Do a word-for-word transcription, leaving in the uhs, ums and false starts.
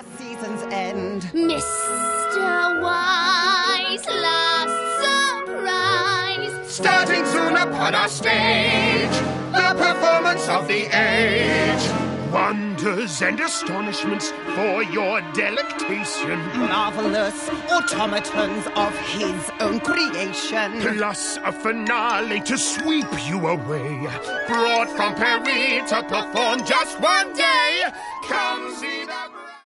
last season's end. Mister Wise, last surprise. Starting soon upon our stage, the performance of the age. Wonders and astonishments for your delectation. Marvelous automatons of his own creation. Plus a finale to sweep you away. Brought from Paris to perform just one day. Come see the...